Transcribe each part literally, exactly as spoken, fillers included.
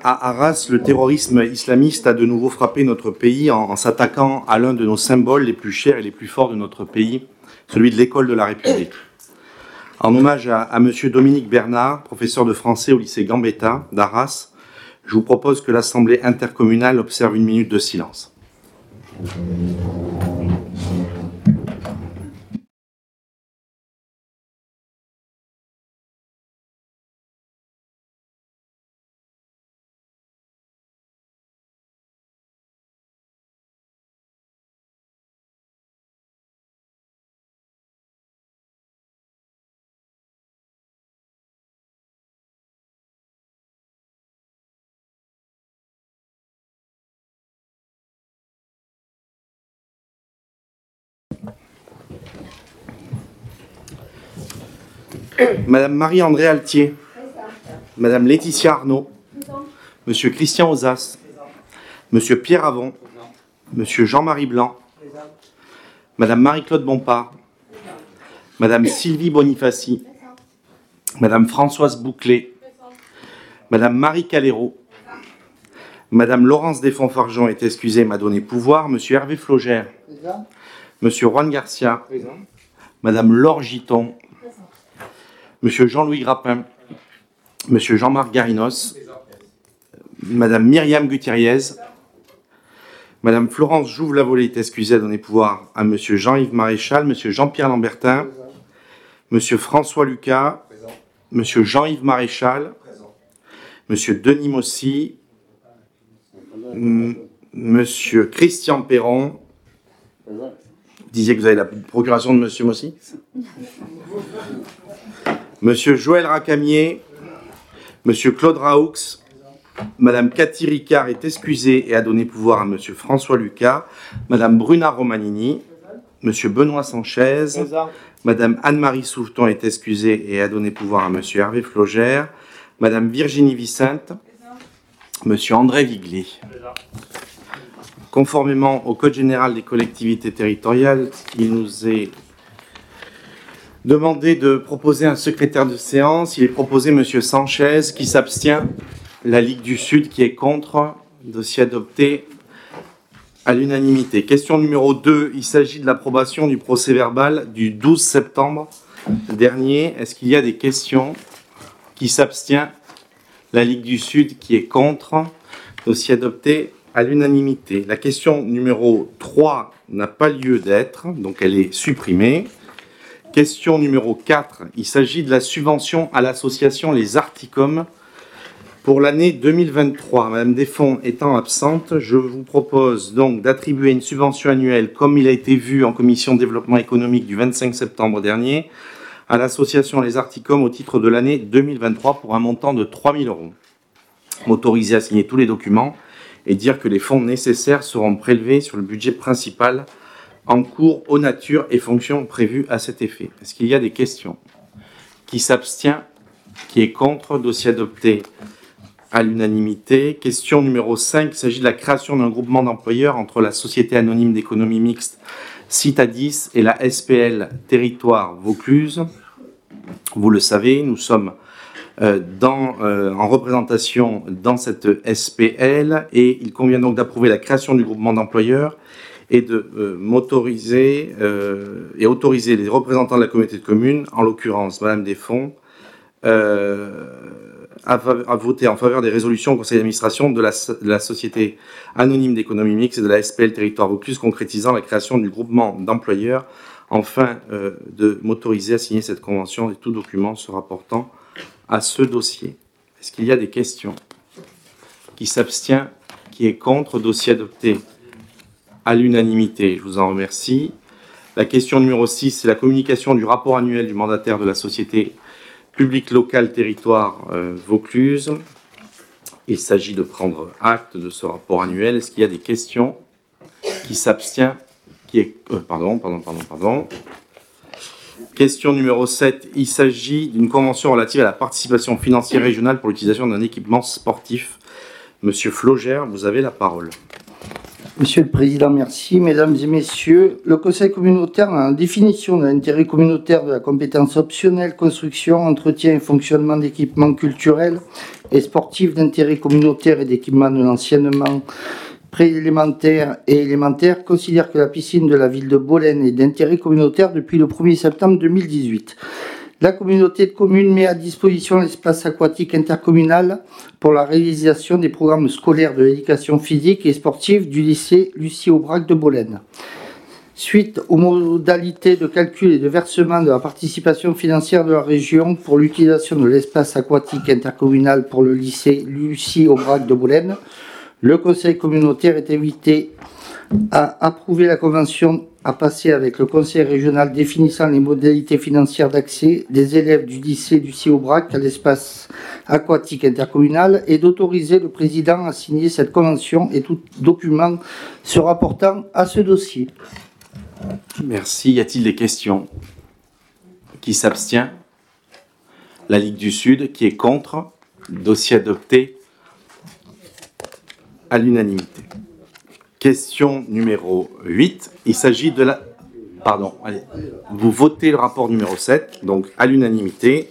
À Arras, le terrorisme islamiste a de nouveau frappé notre pays en, en s'attaquant à l'un de nos symboles les plus chers et les plus forts de notre pays, celui de l'école de la République. En hommage à, à M. Dominique Bernard, professeur de français au lycée Gambetta d'Arras, je vous propose que l'Assemblée intercommunale observe une minute de silence. Madame Marie-André Altier, Madame Laetitia Arnaud, Monsieur Christian Ozas, Monsieur Pierre Avon, Monsieur Jean-Marie Blanc, Madame Marie-Claude Bompard, Madame Sylvie Bonifaci, Madame Françoise Bouclé, Madame Marie Calero, Madame Laurence Desfonds-Fargeon est excusée, m'a donné pouvoir, Monsieur Hervé Flogère, Monsieur Juan Garcia, Madame Laure Giton, Monsieur Jean-Louis Grappin, Monsieur Jean-Marc Garinos, Madame Myriam Gutierrez, Madame Florence Jouve-Lavolée est excusée, à donner pouvoir à Monsieur Jean-Yves Maréchal, Monsieur Jean-Pierre Lambertin, Monsieur François Lucas, Monsieur Jean-Yves Maréchal, Monsieur Denis Mossy, M- Monsieur Christian Perron. Vous disiez que vous avez la procuration de Monsieur Mossy. Monsieur Joël Racamier, Monsieur Claude Raoux, Madame Cathy Ricard est excusée et a donné pouvoir à Monsieur François Lucas, Madame Bruna Romanini, Monsieur Benoît Sanchez, Madame Anne-Marie Souveton est excusée et a donné pouvoir à Monsieur Hervé Flogère, Madame Virginie Vicente, Monsieur André Viglé. Conformément au Code général des collectivités territoriales, il nous est demandé de proposer un secrétaire de séance. Il est proposé M. Sanchez, qui s'abstient. La Ligue du Sud, qui est contre. Dossier adopté à l'unanimité. Question numéro deux. Il s'agit de l'approbation du procès-verbal du douze septembre dernier. Est-ce qu'il y a des questions? Qui s'abstient? La Ligue du Sud, qui est contre. Dossier adopté à l'unanimité. La question numéro trois n'a pas lieu d'être, donc elle est supprimée. Question numéro quatre, il s'agit de la subvention à l'association Les Articom pour l'année deux mille vingt-trois. Madame Desfonds étant absente, je vous propose donc d'attribuer une subvention annuelle, comme il a été vu en commission de développement économique du vingt-cinq septembre dernier, à l'association Les Articom au titre de l'année deux mille vingt-trois pour un montant de trois mille euros. M'autoriser à signer tous les documents et dire que les fonds nécessaires seront prélevés sur le budget principal en cours aux natures et fonctions prévues à cet effet. Est-ce qu'il y a des questions? Qui s'abstient? Qui est contre? Dossier adopté à l'unanimité. Question numéro cinq, il s'agit de la création d'un groupement d'employeurs entre la Société anonyme d'économie mixte Citadis et la S P L Territoire Vaucluse. Vous le savez, nous sommes euh, dans, euh, en représentation dans cette S P L et il convient donc d'approuver la création du groupement d'employeurs et de euh, m'autoriser euh, et autoriser les représentants de la communauté de communes, en l'occurrence Madame Desfonds, euh, à, à voter en faveur des résolutions au conseil d'administration de la, de la Société anonyme d'économie mixte et de la S P L Territoire Vaucluse, concrétisant la création du groupement d'employeurs, afin euh, de m'autoriser à signer cette convention et tout document se rapportant à ce dossier. Est-ce qu'il y a des questions? Qui s'abstient? Qui est contre? Dossier adopté à l'unanimité. Je vous en remercie. La question numéro six, c'est la communication du rapport annuel du mandataire de la Société publique locale territoire euh, Vaucluse. Il s'agit de prendre acte de ce rapport annuel. Est-ce qu'il y a des questions? Qui s'abstient? Qui est... Euh, pardon, pardon, pardon, pardon. Question numéro sept, il s'agit d'une convention relative à la participation financière régionale pour l'utilisation d'un équipement sportif. Monsieur Flogère, vous avez la parole. Monsieur le Président, merci. Mesdames et Messieurs, le Conseil communautaire, dans la définition de l'intérêt communautaire de la compétence optionnelle construction, entretien et fonctionnement d'équipements culturels et sportifs d'intérêt communautaire et d'équipements de l'enseignement préélémentaire et élémentaire, considère que la piscine de la ville de Bolène est d'intérêt communautaire depuis le premier septembre deux mille dix-huit. La communauté de communes met à disposition l'espace aquatique intercommunal pour la réalisation des programmes scolaires de l'éducation physique et sportive du lycée Lucie Aubrac de Bolène. Suite aux modalités de calcul et de versement de la participation financière de la région pour l'utilisation de l'espace aquatique intercommunal pour le lycée Lucie Aubrac de Bolène, le Conseil communautaire est invité à approuver la convention à passer avec le Conseil régional définissant les modalités financières d'accès des élèves du lycée Lucie Aubrac à l'espace aquatique intercommunal et d'autoriser le président à signer cette convention et tout document se rapportant à ce dossier. Merci. Y a-t-il des questions? Qui s'abstient? La Ligue du Sud. Qui est contre? Dossier adopté à l'unanimité. Question numéro huit. Il s'agit de la... Pardon, allez. Vous votez le rapport numéro sept, donc à l'unanimité.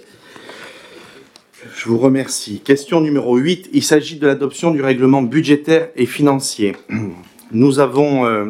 Je vous remercie. Question numéro huit. Il s'agit de l'adoption du règlement budgétaire et financier. Nous avons, euh,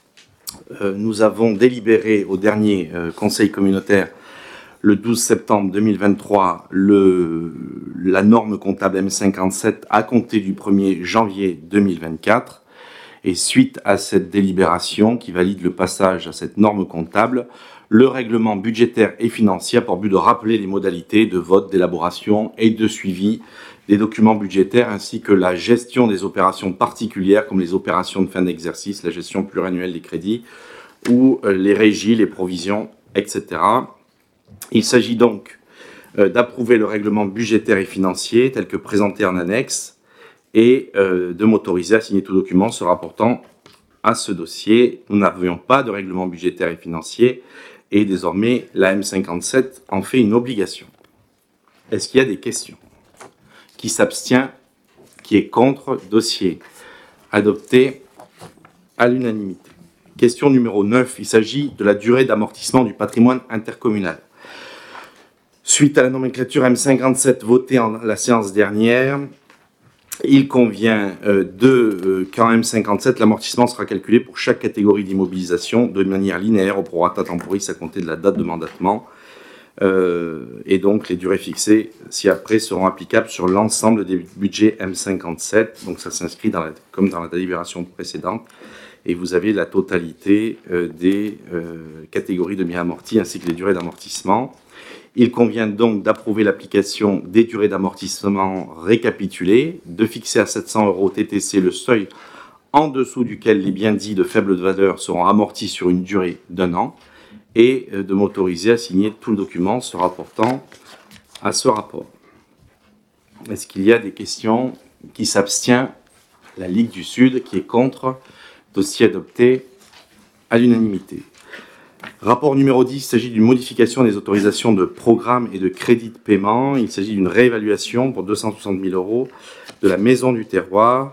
euh, nous avons délibéré au dernier euh, Conseil communautaire le douze septembre deux mille vingt-trois le, la norme comptable M cinquante-sept à compter du premier janvier deux mille vingt-quatre. Et suite à cette délibération qui valide le passage à cette norme comptable, le règlement budgétaire et financier a pour but de rappeler les modalités de vote, d'élaboration et de suivi des documents budgétaires ainsi que la gestion des opérations particulières comme les opérations de fin d'exercice, la gestion pluriannuelle des crédits ou les régies, les provisions, et cetera. Il s'agit donc d'approuver le règlement budgétaire et financier tel que présenté en annexe et euh, de m'autoriser à signer tout document se rapportant à ce dossier. Nous n'avions pas de règlement budgétaire et financier et désormais la M cinquante-sept en fait une obligation. Est-ce qu'il y a des questions? Qui s'abstient? Qui est contre? Dossier adopté à l'unanimité. Question numéro neuf. Il s'agit de la durée d'amortissement du patrimoine intercommunal. Suite à la nomenclature M cinquante-sept votée en la séance dernière, il convient euh, de euh, qu'en M cinquante-sept, l'amortissement sera calculé pour chaque catégorie d'immobilisation de manière linéaire au prorata temporis à compter de la date de mandatement. Euh, et donc, les durées fixées ci-après seront applicables sur l'ensemble des budgets M cinquante-sept. Donc, ça s'inscrit dans la, comme dans la délibération précédente. Et vous avez la totalité euh, des euh, catégories de biens amortis ainsi que les durées d'amortissement. Il convient donc d'approuver l'application des durées d'amortissement récapitulées, de fixer à sept cents euros T T C le seuil en dessous duquel les biens dits de faible valeur seront amortis sur une durée d'un an et de m'autoriser à signer tout le document se rapportant à ce rapport. Est-ce qu'il y a des questions? Qui s'abstient? La Ligue du Sud. Qui est contre? Dossier adopté à l'unanimité. Rapport numéro dix, il s'agit d'une modification des autorisations de programme et de crédit de paiement. Il s'agit d'une réévaluation pour deux cent soixante mille euros de la Maison du Terroir.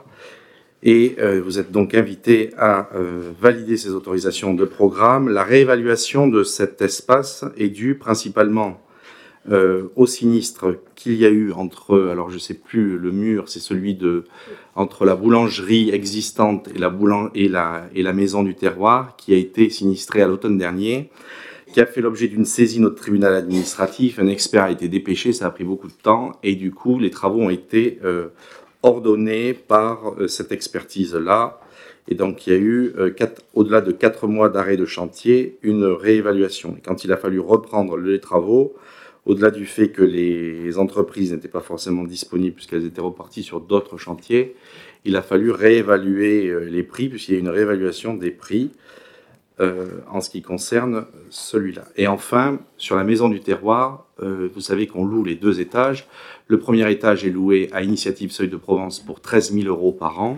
Et euh, vous êtes donc invité à euh, valider ces autorisations de programme. La réévaluation de cet espace est due principalement euh, au sinistre qu'il y a eu entre, alors je ne sais plus, le mur, c'est celui de entre la boulangerie existante et la, boulang- et, la, et la Maison du Terroir, qui a été sinistrée à l'automne dernier, qui a fait l'objet d'une saisine au tribunal administratif. Un expert a été dépêché, ça a pris beaucoup de temps, et du coup, les travaux ont été euh, ordonnés par euh, cette expertise-là. Et donc, il y a eu, euh, quatre, au-delà de quatre mois d'arrêt de chantier, une réévaluation. Et quand il a fallu reprendre les travaux, au-delà du fait que les entreprises n'étaient pas forcément disponibles puisqu'elles étaient reparties sur d'autres chantiers, il a fallu réévaluer les prix puisqu'il y a une réévaluation des prix euh, en ce qui concerne celui-là. Et enfin, sur la Maison du Terroir, euh, vous savez qu'on loue les deux étages. Le premier étage est loué à Initiative Seuil de Provence pour treize mille euros par an.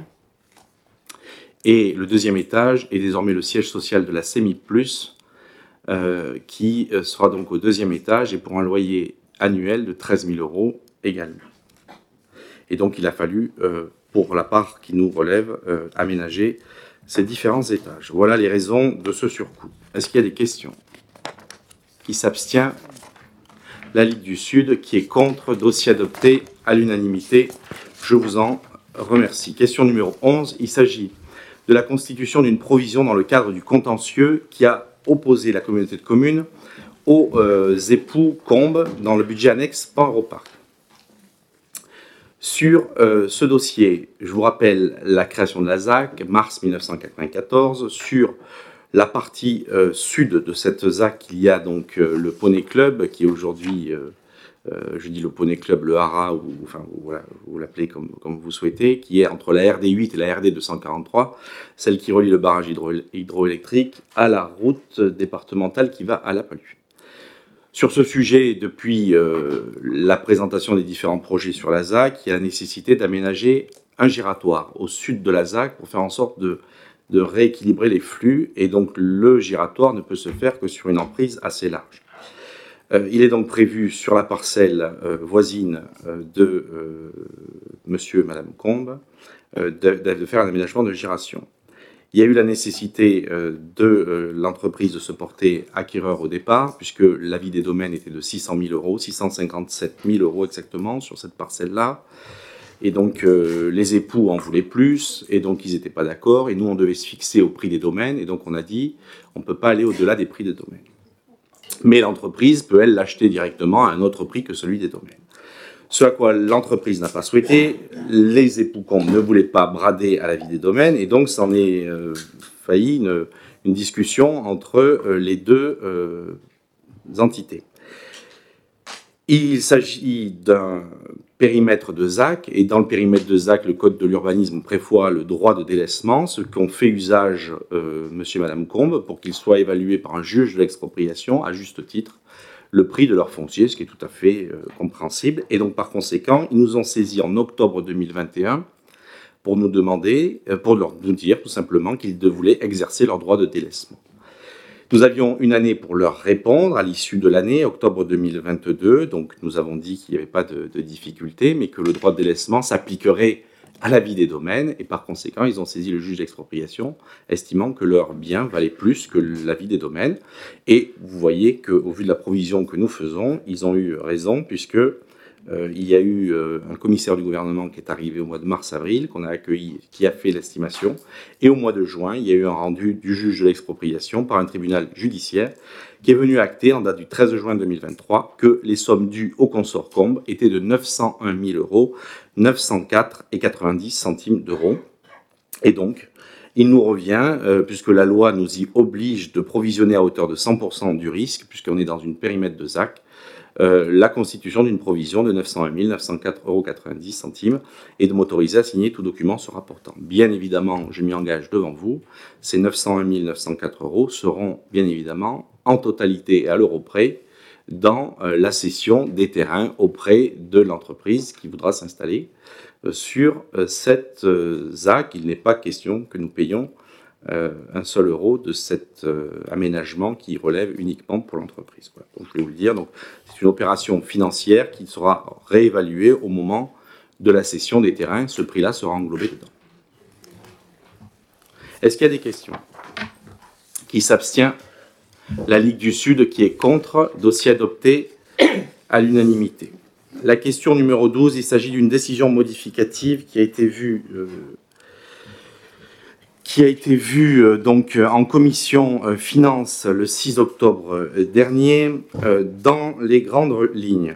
Et le deuxième étage est désormais le siège social de la C E M I Plus, Euh, qui euh, sera donc au deuxième étage et pour un loyer annuel de treize mille euros également. Et donc il a fallu, euh, pour la part qui nous relève, euh, aménager ces différents étages. Voilà les raisons de ce surcoût. Est-ce qu'il y a des questions? Qui s'abstient? La Ligue du Sud. Qui est contre? Dossier adopté à l'unanimité. Je vous en remercie. Question numéro onze. Il s'agit de la constitution d'une provision dans le cadre du contentieux qui a opposé la communauté de communes aux euh, époux Combes dans le budget annexe Pan-Europarc. Sur euh, ce dossier, je vous rappelle la création de la Z A C, mars mille neuf cent quatre-vingt-quatorze. Sur la partie euh, sud de cette Z A C, il y a donc euh, le Poney Club, qui est aujourd'hui, euh, euh, je dis le Poney Club, le Hara, ou enfin voilà, vous l'appelez comme, comme vous souhaitez, qui est entre la R D huit et la R D deux cent quarante-trois, celle qui relie le barrage hydro hydroélectrique à la route départementale qui va à La Palue. Sur ce sujet, depuis euh, la présentation des différents projets sur la Z A C, il y a la nécessité d'aménager un giratoire au sud de la Z A C pour faire en sorte de, de rééquilibrer les flux. Et donc, le giratoire ne peut se faire que sur une emprise assez large. Euh, il est donc prévu sur la parcelle euh, voisine euh, de euh, monsieur et madame Combes euh, de, de faire un aménagement de giration. Il y a eu la nécessité euh, de euh, l'entreprise de se porter acquéreur au départ, puisque l'avis des domaines était de six cent mille euros, six cent cinquante-sept mille euros exactement sur cette parcelle-là. Et donc euh, les époux en voulaient plus, et donc ils n'étaient pas d'accord, et nous on devait se fixer au prix des domaines, et donc on a dit on ne peut pas aller au-delà des prix des domaines. Mais l'entreprise peut, elle, l'acheter directement à un autre prix que celui des domaines. Ce à quoi l'entreprise n'a pas souhaité, les époux Combes ne voulaient pas brader à l'avis des domaines, et donc s'en est euh, failli une, une discussion entre euh, les deux euh, entités. Il s'agit d'un périmètre de Z A C, et dans le périmètre de Z A C, le Code de l'urbanisme prévoit le droit de délaissement, ce qu'ont fait usage euh, monsieur et madame Combes pour qu'il soit évalué par un juge de l'expropriation, à juste titre, le prix de leur foncier, ce qui est tout à fait euh, compréhensible. Et donc, par conséquent, ils nous ont saisis en octobre deux mille vingt et un pour nous demander, euh, pour leur, nous dire tout simplement qu'ils voulaient exercer leur droit de délaissement. Nous avions une année pour leur répondre à l'issue de l'année, octobre deux mille vingt-deux. Donc, nous avons dit qu'il n'y avait pas de, de difficulté, mais que le droit de délaissement s'appliquerait à l'avis des domaines. Et par conséquent, ils ont saisi le juge d'expropriation, estimant que leur bien valait plus que l'avis des domaines. Et vous voyez qu'au vu de la provision que nous faisons, ils ont eu raison, puisque euh, il y a eu euh, un commissaire du gouvernement qui est arrivé au mois de mars-avril, qu'on a accueilli, qui a fait l'estimation. Et au mois de juin, il y a eu un rendu du juge de l'expropriation par un tribunal judiciaire qui est venu acter, en date du treize juin deux mille vingt-trois, que les sommes dues au consort Combes étaient de neuf cent un mille euros, neuf cent quatre et quatre-vingt-dix centimes d'euros. Et donc, il nous revient, euh, puisque la loi nous y oblige de provisionner à hauteur de cent pour cent du risque, puisqu'on est dans une périmètre de Z A C, euh, la constitution d'une provision de neuf cent un mille neuf cent quatre euros quatre-vingt-dix centimes et de m'autoriser à signer tout document se rapportant. Bien évidemment, je m'y engage devant vous, ces neuf cent un mille neuf cent quatre euros seront bien évidemment en totalité et à l'euro près dans euh, la cession des terrains auprès de l'entreprise qui voudra s'installer euh, sur euh, cette euh, Z A C. Il n'est pas question que nous payions euh, un seul euro de cet euh, aménagement qui relève uniquement pour l'entreprise. Voilà. Donc, je vais vous le dire. Donc, c'est une opération financière qui sera réévaluée au moment de la cession des terrains. Ce prix-là sera englobé dedans. Est-ce qu'il y a des questions? Qui s'abstient? La Ligue du Sud qui est contre, dossier adopté à l'unanimité. La question numéro douze, il s'agit d'une décision modificative qui a été vue, euh, qui a été vue euh, donc, en commission euh, finance le six octobre euh, dernier euh, dans les grandes lignes.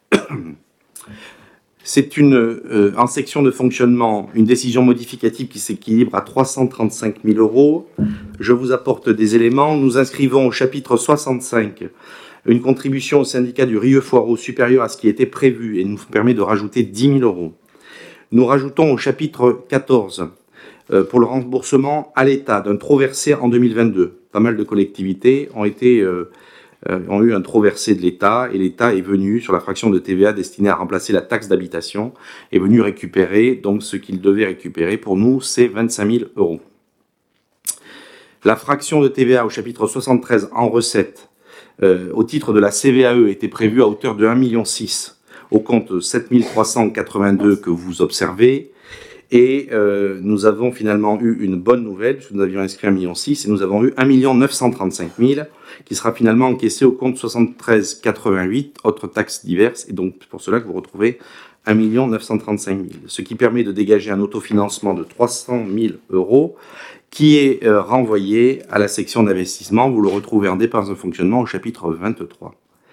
C'est une, euh, en section de fonctionnement, une décision modificative qui s'équilibre à trois cent trente-cinq mille euros. Je vous apporte des éléments. Nous inscrivons au chapitre soixante-cinq une contribution au syndicat du Rieux-Foireau supérieure à ce qui était prévu et nous permet de rajouter dix mille euros. Nous rajoutons au chapitre quatorze euh, pour le remboursement à l'État d'un trop versé en deux mille vingt-deux. Pas mal de collectivités ont été... Euh, Euh, ont eu un trop versé de l'État et l'État est venu, sur la fraction de T V A destinée à remplacer la taxe d'habitation, est venu récupérer donc ce qu'il devait récupérer. Pour nous, c'est vingt-cinq mille euros. La fraction de T V A au chapitre soixante-treize en recettes, euh, au titre de la C V A E, était prévue à hauteur de un virgule six million au compte sept mille trois cent quatre-vingt-deux que vous observez. Et euh, nous avons finalement eu une bonne nouvelle, puisque nous avions inscrit un million six, et nous avons eu un million neuf cent trente-cinq mille, qui sera finalement encaissé au compte soixante-treize quatre-vingt-huit, autres taxes diverses, et donc c'est pour cela que vous retrouvez un million neuf cent trente-cinq mille, ce qui permet de dégager un autofinancement de trois cent mille euros, qui est euh, renvoyé à la section d'investissement. Vous le retrouvez en dépenses de fonctionnement au chapitre vingt-trois.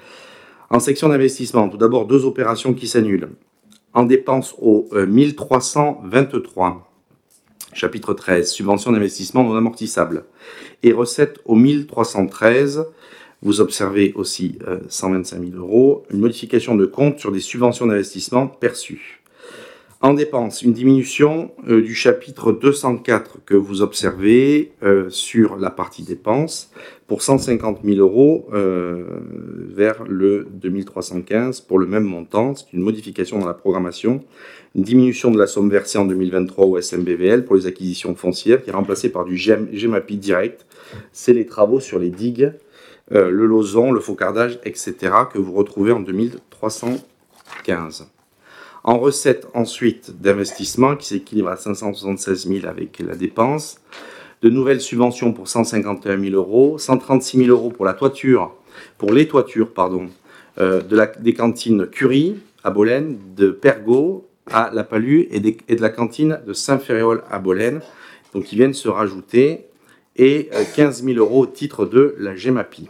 En section d'investissement, tout d'abord deux opérations qui s'annulent. En dépenses au euh, mille trois cent vingt-trois, chapitre treize, subvention d'investissement non amortissable, et recettes au mille trois cent treize, vous observez aussi euh, cent vingt-cinq mille euros, une modification de compte sur des subventions d'investissement perçues. En dépenses, une diminution euh, du chapitre deux cent quatre que vous observez euh, sur la partie dépenses pour cent cinquante mille euros euh, vers le deux mille trois cent quinze pour le même montant. C'est une modification dans la programmation, une diminution de la somme versée en deux mille vingt-trois au S M B V L pour les acquisitions foncières qui est remplacée par du GEMAPI direct. C'est les travaux sur les digues, euh, le lozon, le faucardage, et cetera que vous retrouvez en deux mille trois cent quinze. En recettes ensuite d'investissement qui s'équilibre à cinq cent soixante-seize mille avec la dépense, de nouvelles subventions pour cent cinquante et un mille euros, cent trente-six mille euros pour la toiture, pour les toitures pardon, euh, de la, des cantines Curie à Bolène, de Pergot à La Palue et, des, et de la cantine de Saint-Ferréol à Bolène, donc qui viennent se rajouter, et euh, quinze mille euros au titre de la GEMAPI.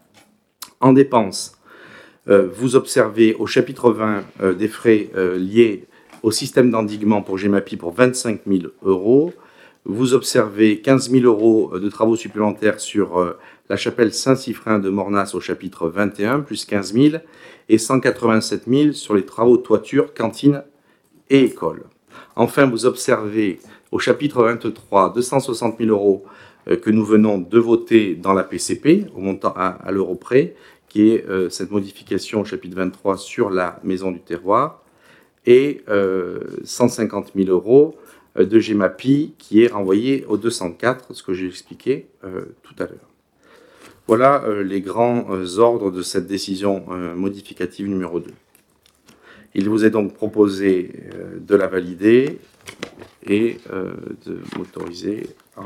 En dépenses, Euh, vous observez au chapitre vingt euh, des frais euh, liés au système d'endiguement pour GEMAPI pour vingt-cinq mille euros. Vous observez quinze mille euros de travaux supplémentaires sur euh, la chapelle Saint-Siffrin de Mornas au chapitre vingt et un, plus quinze mille, et cent quatre-vingt-sept mille sur les travaux de toiture, cantine et école. Enfin, vous observez au chapitre vingt-trois deux cent soixante mille euros euh, que nous venons de voter dans la P C P, au montant à, à l'euro près, qui est euh, cette modification au chapitre vingt-trois sur la maison du terroir, et euh, cent cinquante mille euros euh, de GEMAPI qui est renvoyé au deux cent quatre, ce que j'ai expliqué euh, tout à l'heure. Voilà euh, les grands euh, ordres de cette décision euh, modificative numéro deux. Il vous est donc proposé euh, de la valider et euh, de m'autoriser à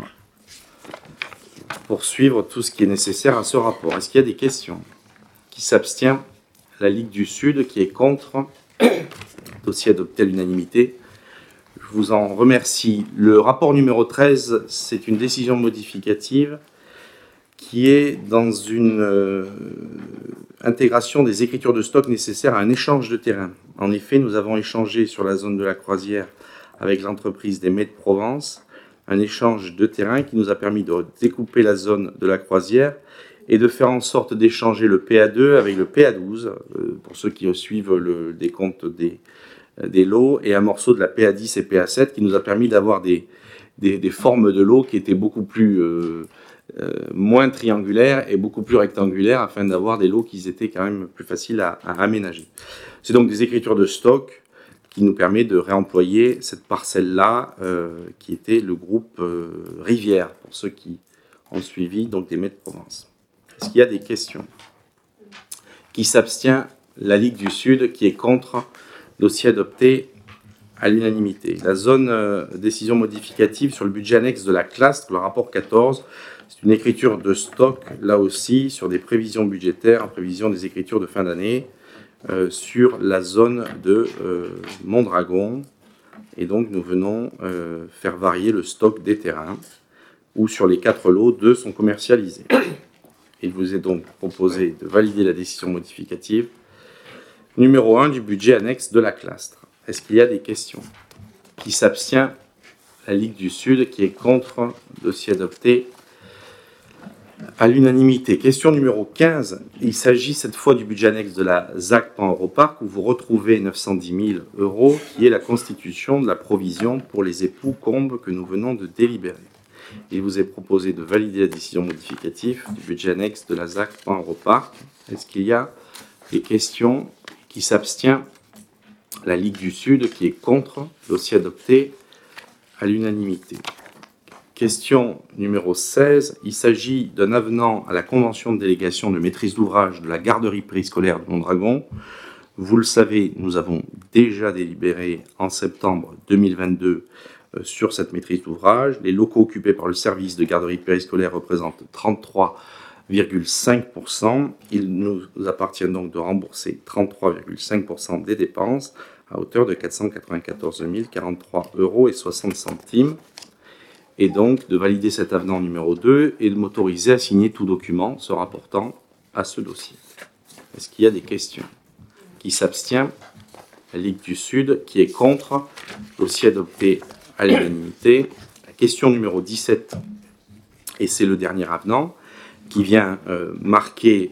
poursuivre tout ce qui est nécessaire à ce rapport. Est-ce qu'il y a des questions ? Qui s'abstient, la Ligue du Sud, qui est contre, dossier adopté à l'unanimité. Je vous en remercie. Le rapport numéro treize, c'est une décision modificative qui est dans une euh, intégration des écritures de stock nécessaires à un échange de terrain. En effet, nous avons échangé sur la zone de la Croisière avec l'entreprise des Mets de Provence, un échange de terrain qui nous a permis de découper la zone de la Croisière et de faire en sorte d'échanger le P A deux avec le P A douze, euh, pour ceux qui suivent le décompte des, des lots, et un morceau de la P A dix et P A sept qui nous a permis d'avoir des, des, des formes de lots qui étaient beaucoup plus euh, euh, moins triangulaires et beaucoup plus rectangulaires, afin d'avoir des lots qui étaient quand même plus faciles à, à aménager. C'est donc des écritures de stock qui nous permet de réemployer cette parcelle-là, euh, qui était le groupe euh, Rivière, pour ceux qui ont suivi, donc des Mets de Provence. Est-ce qu'il y a des questions? Qui s'abstient? La Ligue du Sud, qui est contre, dossier adopté à l'unanimité. La zone euh, décision modificative sur le budget annexe de la classe, le rapport quatorze, c'est une écriture de stock, là aussi, sur des prévisions budgétaires, en prévision des écritures de fin d'année, euh, sur la zone de euh, Mondragon. Et donc, nous venons euh, faire varier le stock des terrains, où sur les quatre lots, deux sont commercialisés. Il vous est donc proposé de valider la décision modificative numéro un du budget annexe de la classe. Est-ce qu'il y a des questions? Qui s'abstient? La Ligue du Sud, qui est contre, dossier adopté à l'unanimité. Question numéro quinze. Il s'agit cette fois du budget annexe de la Z A C Pan-Europarc, où vous retrouvez neuf cent dix mille euros, qui est la constitution de la provision pour les époux Combes que nous venons de délibérer. Il vous est proposé de valider la décision modificative du budget annexe de la Z A C Pan-Europarc. Est-ce qu'il y a des questions? Qui s'abstient? La Ligue du Sud, qui est contre, dossier adopté à l'unanimité. Question numéro seize. Il s'agit d'un avenant à la convention de délégation de maîtrise d'ouvrage de la garderie périscolaire de Mondragon. Vous le savez, nous avons déjà délibéré en septembre deux mille vingt-deux euh, sur cette maîtrise d'ouvrage. Les locaux occupés par le service de garderie périscolaire représentent trente-trois virgule cinq pour cent. Il nous appartient donc de rembourser trente-trois virgule cinq pour cent des dépenses à hauteur de quatre cent quatre-vingt-quatorze mille quarante-trois euros et soixante centimes. Et donc de valider cet avenant numéro deux et de m'autoriser à signer tout document se rapportant à ce dossier. Est-ce qu'il y a des questions? Qui s'abstient? La Ligue du Sud. Qui est contre? Dossier adopté à l'unanimité. La question numéro dix-sept, et c'est le dernier avenant, qui vient euh, marquer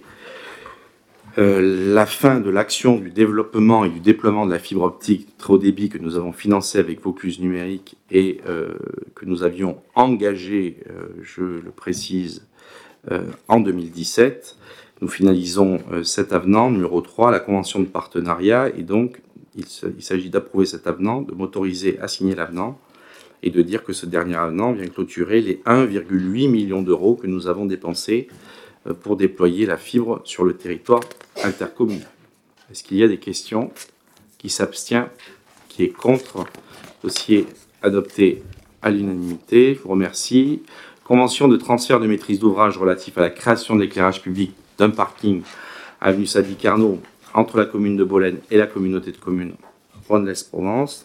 euh, la fin de l'action du développement et du déploiement de la fibre optique très haut débit que nous avons financé avec Vaucluse Numérique et euh, que nous avions engagé, euh, je le précise, euh, en deux mille dix-sept. Nous finalisons euh, cet avenant numéro trois, la convention de partenariat, et donc il, il s'agit d'approuver cet avenant, de m'autoriser à signer l'avenant et de dire que ce dernier avenant vient clôturer les un virgule huit millions d'euros que nous avons dépensés euh, pour déployer la fibre sur le territoire intercommunal. Est-ce qu'il y a des questions? Qui s'abstient? Qui est contre? Dossier adopté à l'unanimité. Je vous remercie. Convention de transfert de maîtrise d'ouvrage relatif à la création de l'éclairage public d'un parking avenue Sadi Carnot entre la commune de Bolène et la communauté de communes Rhône-Lez-Provence.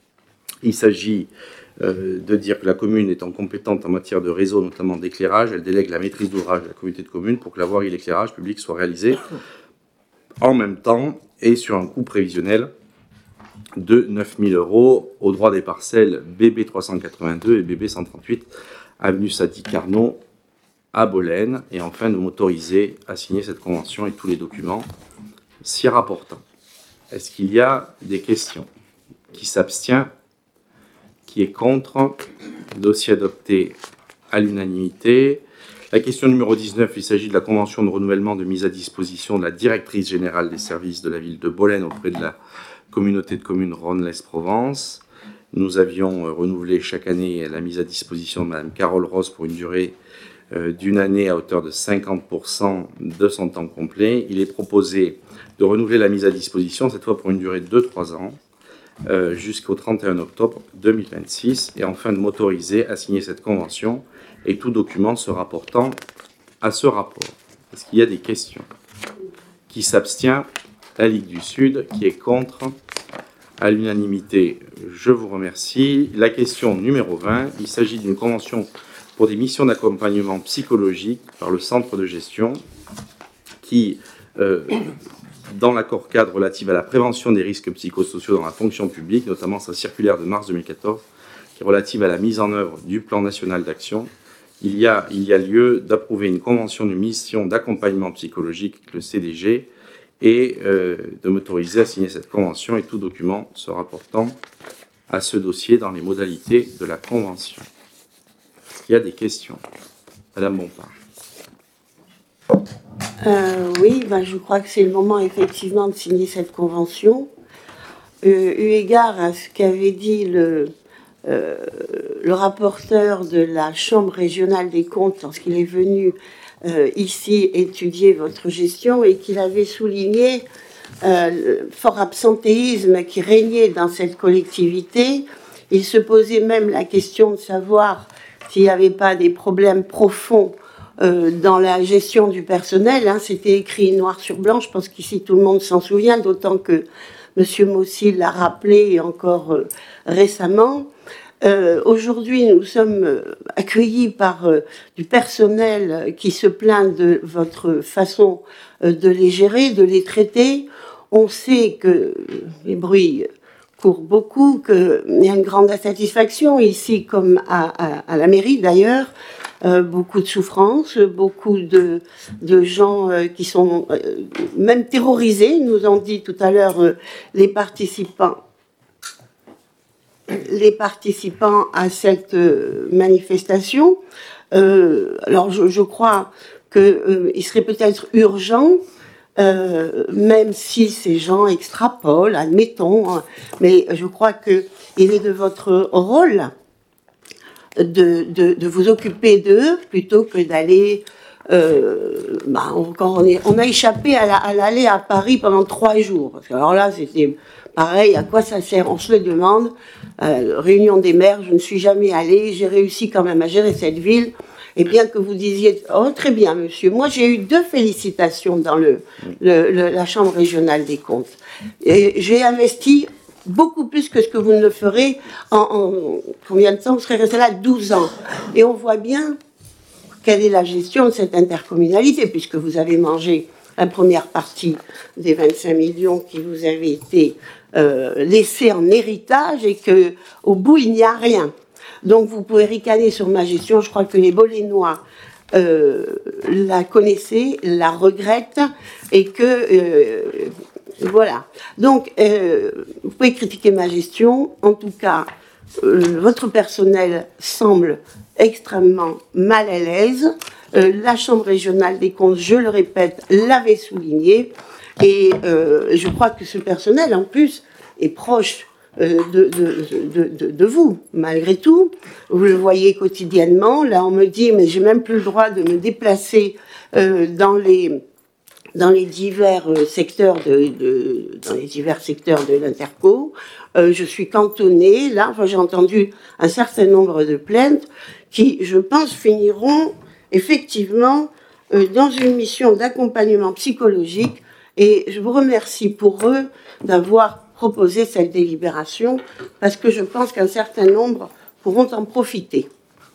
Il s'agit euh, de dire que la commune étant compétente en matière de réseau, notamment d'éclairage, elle délègue la maîtrise d'ouvrage à la communauté de communes pour que la voirie et l'éclairage public soient réalisés en même temps et sur un coût prévisionnel de neuf mille euros au droit des parcelles B B trois cent quatre-vingt-deux et B B cent trente-huit avenue Sadi Carnot à Bolène, et enfin de m'autoriser à signer cette convention et tous les documents s'y rapportant. Est-ce qu'il y a des questions? Qui s'abstient? Qui est contre? Dossier adopté à l'unanimité. La question numéro dix-neuf, il s'agit de la convention de renouvellement de mise à disposition de la directrice générale des services de la ville de Bolène auprès de la communauté de communes Rhône-Lez-Provence. Nous avions renouvelé chaque année la mise à disposition de Mme Carole Ross pour une durée d'une année à hauteur de cinquante pour cent de son temps complet. Il est proposé de renouveler la mise à disposition, cette fois pour une durée de trois ans, euh, jusqu'au trente et un octobre deux mille vingt-six, et enfin de m'autoriser à signer cette convention et tout document se rapportant à ce rapport. Est-ce qu'il y a des questions? Qui s'abstient? La Ligue du Sud. Qui est contre? À l'unanimité, je vous remercie. La question numéro vingt, il s'agit d'une convention pour des missions d'accompagnement psychologique par le centre de gestion qui, euh, dans l'accord cadre relatif à la prévention des risques psychosociaux dans la fonction publique, notamment sa circulaire de mars deux mille quatorze, qui est relative à la mise en œuvre du plan national d'action, il y a, il y a lieu d'approuver une convention de mission d'accompagnement psychologique, le C D G, et euh, de m'autoriser à signer cette convention et tout document se rapportant à ce dossier dans les modalités de la convention. Il y a des questions. Madame Bompard. Euh, oui, ben, je crois que c'est le moment effectivement de signer cette convention. Euh, eu égard à ce qu'avait dit le, euh, le rapporteur de la Chambre régionale des comptes lorsqu'il est venu euh, ici étudier votre gestion et qu'il avait souligné euh, le fort absentéisme qui régnait dans cette collectivité. Il se posait même la question de savoir s'il n'y avait pas des problèmes profonds euh, dans la gestion du personnel. Hein. C'était écrit noir sur blanc, je pense qu'ici tout le monde s'en souvient, d'autant que M. Mossy l'a rappelé encore euh, récemment. Euh, aujourd'hui, nous sommes accueillis par euh, du personnel qui se plaint de votre façon euh, de les gérer, de les traiter. On sait que les bruits courent beaucoup, qu'il y a une grande insatisfaction ici, comme à, à, à la mairie d'ailleurs, euh, beaucoup de souffrance, beaucoup de, de gens euh, qui sont euh, même terrorisés, nous ont dit tout à l'heure euh, les participants. les participants à cette manifestation. Euh, alors, je, je crois qu'il euh, serait peut-être urgent, euh, même si ces gens extrapolent, admettons, hein, mais je crois qu'il est de votre rôle de, de, de vous occuper d'eux plutôt que d'aller... Euh, bah, on, quand on, est, on a échappé à, la, à l'aller à Paris pendant trois jours. Parce que alors là, c'était pareil, à quoi ça sert? On se le demande. euh, réunion des maires, je ne suis jamais allée, j'ai réussi quand même à gérer cette ville. Et bien que vous disiez, oh très bien monsieur, moi j'ai eu deux félicitations dans le, le, le, la Chambre régionale des comptes. Et j'ai investi beaucoup plus que ce que vous ne le ferez en, en combien de temps? Vous serez resté là douze ans. Et on voit bien quelle est la gestion de cette intercommunalité, puisque vous avez mangé la première partie des vingt-cinq millions qui vous avaient été euh, laissés en héritage et qu'au bout il n'y a rien. Donc vous pouvez ricaner sur ma gestion, je crois que les Bolénois euh, la connaissaient, la regrettent, et que, euh, voilà. Donc, euh, vous pouvez critiquer ma gestion, en tout cas, euh, votre personnel semble extrêmement mal à l'aise. Euh, la Chambre régionale des comptes, je le répète, l'avait souligné, et euh, je crois que ce personnel, en plus, est proche De, de, de, de, de vous, malgré tout. Vous le voyez quotidiennement. Là, on me dit, mais j'ai même plus le droit de me déplacer euh, dans les dans les divers secteurs de, de dans les divers secteurs de l'Interco. Euh, je suis cantonnée. Là, enfin, j'ai entendu un certain nombre de plaintes qui, je pense, finiront effectivement euh, dans une mission d'accompagnement psychologique. Et je vous remercie pour eux d'avoir proposer cette délibération, parce que je pense qu'un certain nombre pourront en profiter.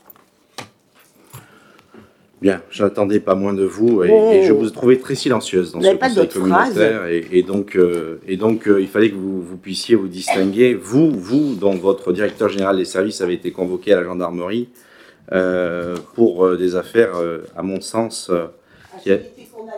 Bien, je n'attendais pas moins de vous, et, oh. et je vous ai trouvé très silencieuse dans vous ce conseil communautaire, et, et donc, euh, et donc euh, il fallait que vous, vous puissiez vous distinguer, vous, vous, dont votre directeur général des services avait été convoqué à la gendarmerie euh, pour euh, des affaires, euh, à mon sens, euh, qui a...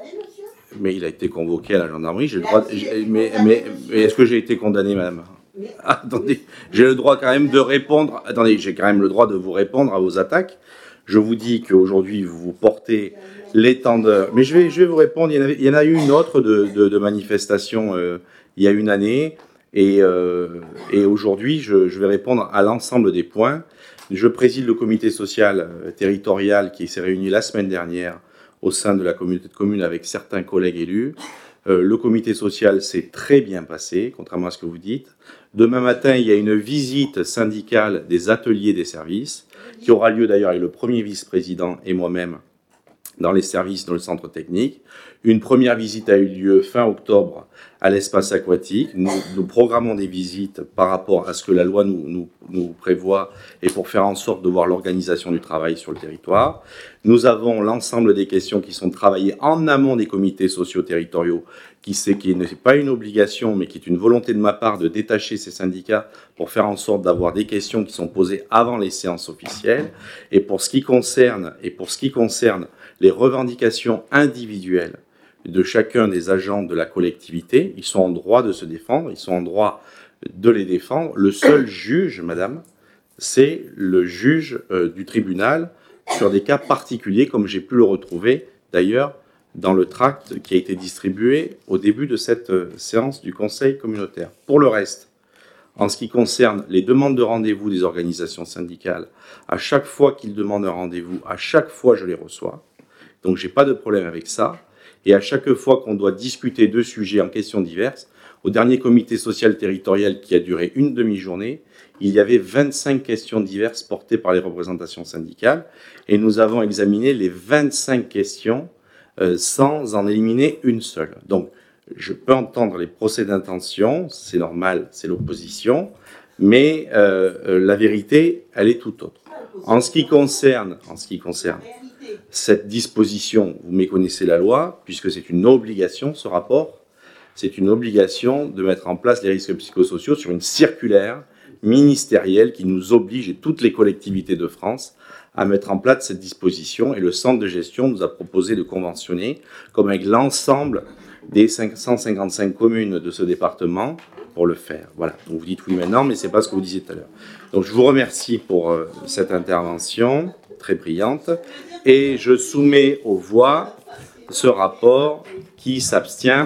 Mais il a été convoqué à la gendarmerie. J'ai le droit. De... Mais, mais, mais est-ce que j'ai été condamné, madame? Attendez, j'ai le droit quand même de répondre. Attendez, j'ai quand même le droit de vous répondre à vos attaques. Je vous dis qu'aujourd'hui, vous portez l'étendard. Mais je vais, je vais vous répondre. Il y en, avait, il y en a eu une autre de, de, de manifestation euh, il y a une année. Et, euh, et aujourd'hui, je, je vais répondre à l'ensemble des points. Je préside le comité social euh, territorial qui s'est réuni la semaine dernière au sein de la communauté de communes avec certains collègues élus. Euh, le comité social s'est très bien passé, contrairement à ce que vous dites. Demain matin, il y a une visite syndicale des ateliers des services, qui aura lieu d'ailleurs avec le premier vice-président et moi-même dans les services, dans le centre technique. Une première visite a eu lieu fin octobre à l'espace aquatique. Nous, nous programmons des visites par rapport à ce que la loi nous, nous, nous prévoit et pour faire en sorte de voir l'organisation du travail sur le territoire. Nous avons l'ensemble des questions qui sont travaillées en amont des comités sociaux territoriaux, qui, c'est, qui n'est pas une obligation, mais qui est une volonté de ma part de détacher ces syndicats pour faire en sorte d'avoir des questions qui sont posées avant les séances officielles. Et pour ce qui concerne, et pour ce qui concerne les revendications individuelles de chacun des agents de la collectivité, ils sont en droit de se défendre, ils sont en droit de les défendre. Le seul juge, madame, c'est le juge euh, du tribunal sur des cas particuliers, comme j'ai pu le retrouver d'ailleurs dans le tract qui a été distribué au début de cette euh, séance du conseil communautaire. Pour le reste, en ce qui concerne les demandes de rendez-vous des organisations syndicales, à chaque fois qu'ils demandent un rendez-vous, à chaque fois je les reçois. Donc j'ai pas de problème avec ça. Et à chaque fois qu'on doit discuter de sujets en questions diverses, au dernier comité social territorial qui a duré une demi-journée, il y avait vingt-cinq questions diverses portées par les représentations syndicales. Et nous avons examiné les vingt-cinq questions euh, sans en éliminer une seule. Donc je peux entendre les procès d'intention, c'est normal, c'est l'opposition, mais euh, la vérité, elle est tout autre. En ce qui concerne, en ce qui concerne cette disposition, vous méconnaissez la loi, puisque c'est une obligation, ce rapport, c'est une obligation de mettre en place les risques psychosociaux sur une circulaire ministérielle qui nous oblige, et toutes les collectivités de France, à mettre en place cette disposition. Et le centre de gestion nous a proposé de conventionner, comme avec l'ensemble des cinq cent cinquante-cinq communes de ce département, pour le faire. Voilà. Donc vous dites oui maintenant, mais ce n'est pas ce que vous disiez tout à l'heure. Donc je vous remercie pour euh, cette intervention très brillante. Et je soumets aux voix ce rapport. Qui s'abstient?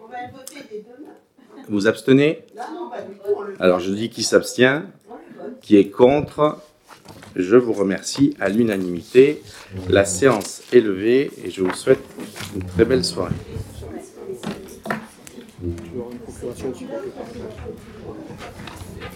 Vous abstenez? Alors je dis qui s'abstient, qui est contre. Je vous remercie à l'unanimité. La séance est levée et je vous souhaite une très belle soirée. Tu auras une procuration, tu